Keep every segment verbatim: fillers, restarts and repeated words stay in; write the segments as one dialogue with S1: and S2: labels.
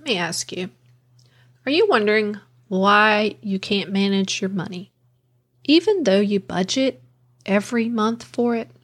S1: me ask you, are you wondering why you can't manage your money, even though you budget every month for it?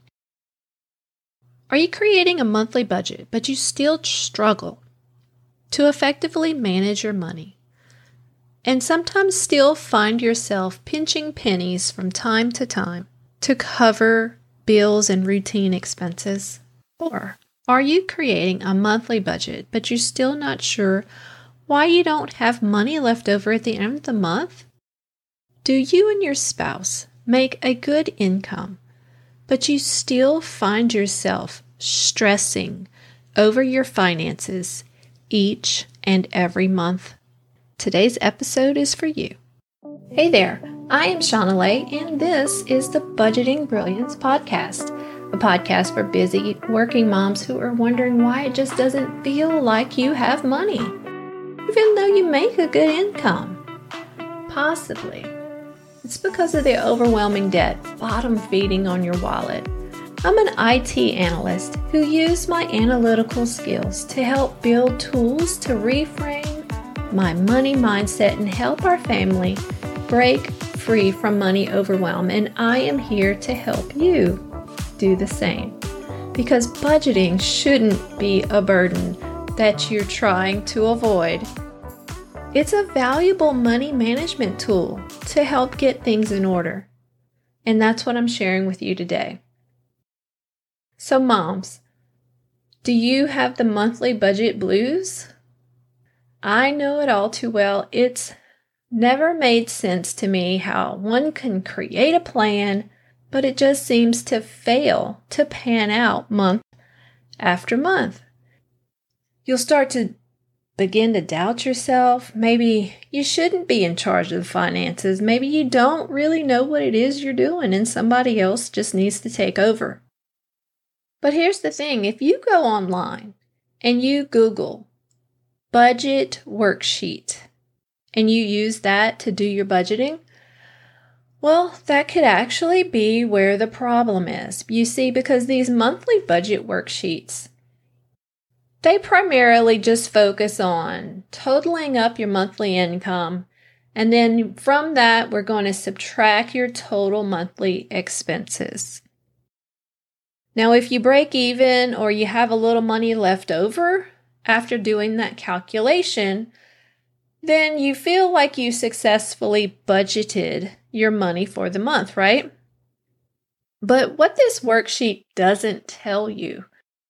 S1: Are you creating a monthly budget, but you still struggle to effectively manage your money, and sometimes still find yourself pinching pennies from time to time to cover bills and routine expenses? Or are you creating a monthly budget, but you're still not sure why you don't have money left over at the end of the month? Do you and your spouse make a good income, but you still find yourself stressing over your finances each and every month? Today's episode is for you. Hey there, I am Shauna Lay, and this is the Budgeting Brilliance Podcast, a podcast for busy working moms who are wondering why it just doesn't feel like you have money, even though you make a good income. Possibly, it's because of the overwhelming debt bottom feeding on your wallet. I'm an I T analyst who used my analytical skills to help build tools to reframe my money mindset and help our family break free from money overwhelm. And I am here to help you do the same, because budgeting shouldn't be a burden that you're trying to avoid. It's a valuable money management tool to help get things in order. And that's what I'm sharing with you today. So moms, do you have the monthly budget blues? I know it all too well. It's never made sense to me how one can create a plan, but it just seems to fail to pan out month after month. You'll start to begin to doubt yourself. Maybe you shouldn't be in charge of the finances. Maybe you don't really know what it is you're doing and somebody else just needs to take over. But here's the thing, if you go online and you Google budget worksheet and you use that to do your budgeting, well, that could actually be where the problem is. You see, because these monthly budget worksheets, they primarily just focus on totaling up your monthly income, and then from that, we're going to subtract your total monthly expenses. Now, if you break even or you have a little money left over after doing that calculation, then you feel like you successfully budgeted your money for the month, right? But what this worksheet doesn't tell you,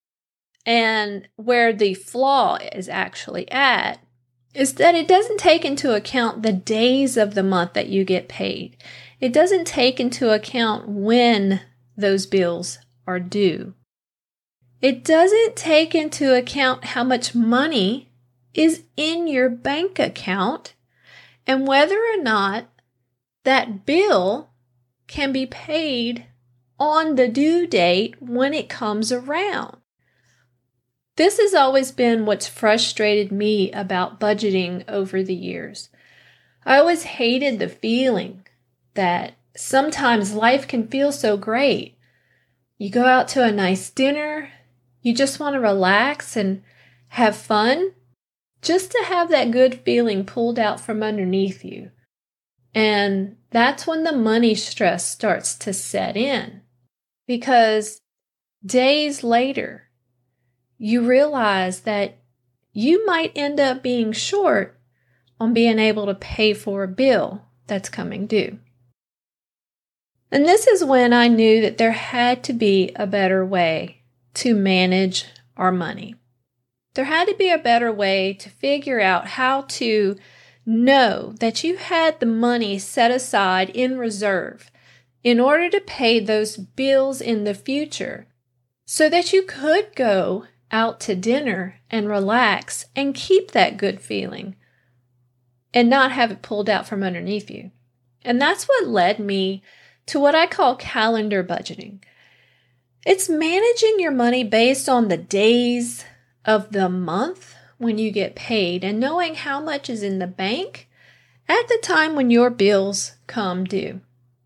S1: and where the flaw is actually at, is that it doesn't take into account the days of the month that you get paid. It doesn't take into account when those bills are due. It doesn't take into account how much money is in your bank account and whether or not that bill can be paid on the due date when it comes around. This has always been what's frustrated me about budgeting over the years. I always hated the feeling that sometimes life can feel so great. You go out to a nice dinner, you just want to relax and have fun, just to have that good feeling pulled out from underneath you. And that's when the money stress starts to set in, because days later, you realize that you might end up being short on being able to pay for a bill that's coming due. And this is when I knew that there had to be a better way to manage our money. There had to be a better way to figure out how to know that you had the money set aside in reserve in order to pay those bills in the future, so that you could go out to dinner and relax and keep that good feeling and not have it pulled out from underneath you. And that's what led me to what I call calendar budgeting. It's managing your money based on the days of the month when you get paid and knowing how much is in the bank at the time when your bills come due.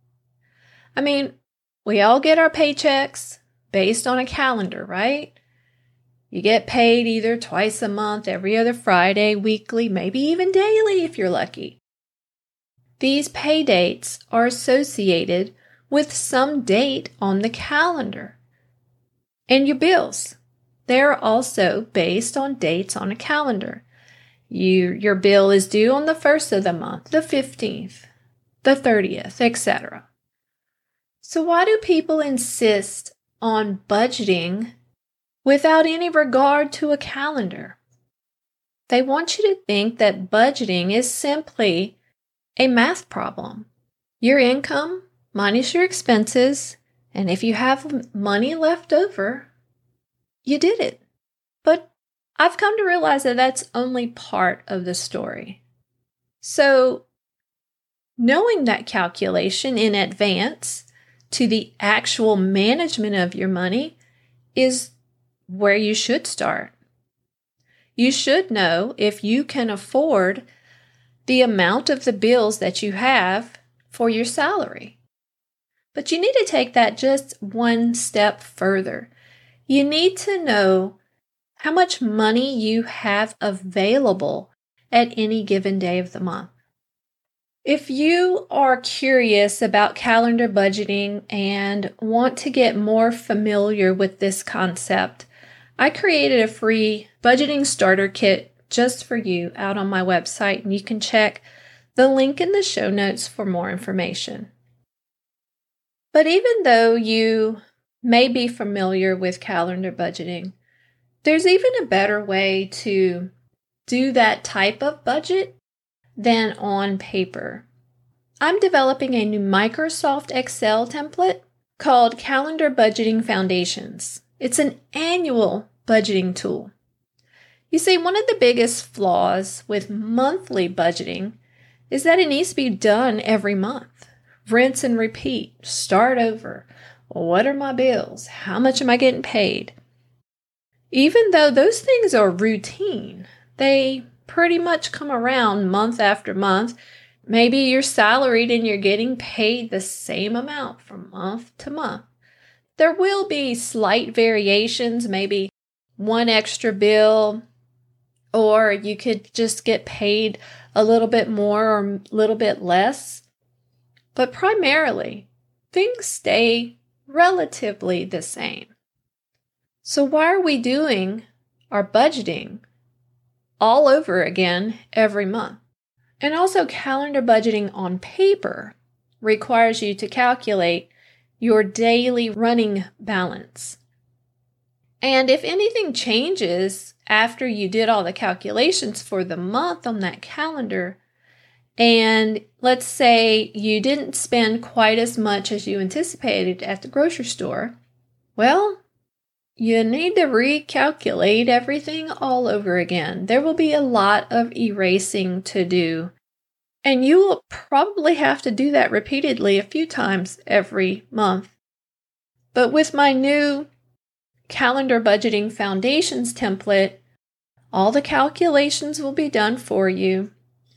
S1: I mean, we all get our paychecks based on a calendar, right? You get paid either twice a month, every other Friday, weekly, maybe even daily if you're lucky. These pay dates are associated with some date on the calendar. And your bills, they're also based on dates on a calendar. You, your bill is due on the first of the month, the fifteenth, the thirtieth, et cetera. So why do people insist on budgeting without any regard to a calendar? They want you to think that budgeting is simply a math problem. Your income minus your expenses, and if you have money left over, you did it. But I've come to realize that that's only part of the story. So, knowing that calculation in advance to the actual management of your money is where you should start. You should know if you can afford the amount of the bills that you have for your salary. But you need to take that just one step further. You need to know how much money you have available at any given day of the month. If you are curious about calendar budgeting and want to get more familiar with this concept, I created a free budgeting starter kit just for you out on my website, and you can check the link in the show notes for more information. But even though you may be familiar with calendar budgeting, there's even a better way to do that type of budget than on paper. I'm developing a new Microsoft Excel template called Calendar Budgeting Foundations. It's an annual budgeting tool. You see, one of the biggest flaws with monthly budgeting is that it needs to be done every month. Rinse and repeat, start over. What are my bills? How much am I getting paid? Even though those things are routine, they pretty much come around month after month. Maybe you're salaried and you're getting paid the same amount from month to month. There will be slight variations, maybe one extra bill, or you could just get paid a little bit more or a little bit less. But primarily, things stay relatively the same. So why are we doing our budgeting all over again every month? And also, calendar budgeting on paper requires you to calculate your daily running balance. And if anything changes after you did all the calculations for the month on that calendar, and let's say you didn't spend quite as much as you anticipated at the grocery store, well, you need to recalculate everything all over again. There will be a lot of erasing to do, and you will probably have to do that repeatedly a few times every month. But with my new Calendar Budgeting Foundations template, all the calculations will be done for you.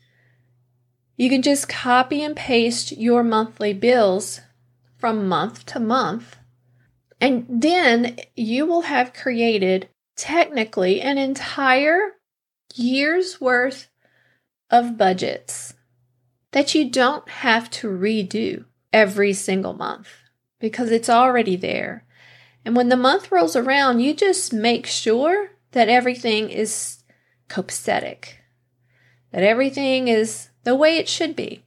S1: You can just copy and paste your monthly bills from month to month. And then you will have created technically an entire year's worth of budgets that you don't have to redo every single month because it's already there. And when the month rolls around, you just make sure that everything is copacetic, that everything is the way it should be.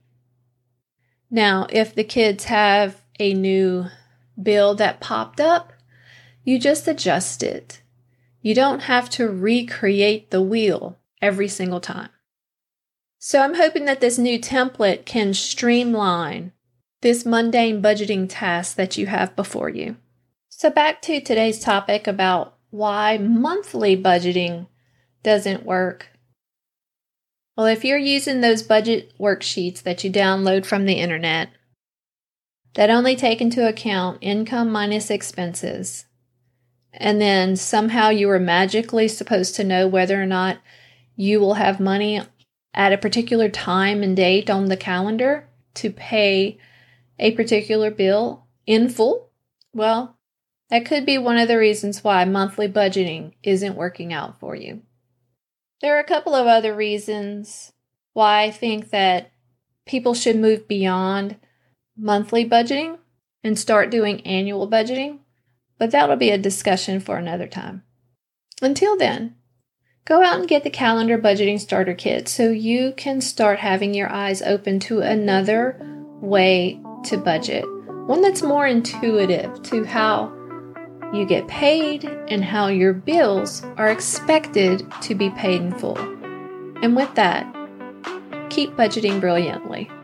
S1: Now, if the kids have a new bill that popped up, you just adjust it. You don't have to recreate the wheel every single time. So I'm hoping that this new template can streamline this mundane budgeting task that you have before you. So back to today's topic about why monthly budgeting doesn't work. Well, if you're using those budget worksheets that you download from the internet that only take into account income minus expenses, and then somehow you are magically supposed to know whether or not you will have money at a particular time and date on the calendar to pay a particular bill in full, well, That could be one of the reasons why monthly budgeting isn't working out for you. There are a couple of other reasons why I think that people should move beyond monthly budgeting and start doing annual budgeting, but that'll be a discussion for another time. Until then, go out and get the Calendar Budgeting Starter Kit so you can start having your eyes open to another way to budget, one that's more intuitive to how you get paid and how your bills are expected to be paid in full. And with that, keep budgeting brilliantly.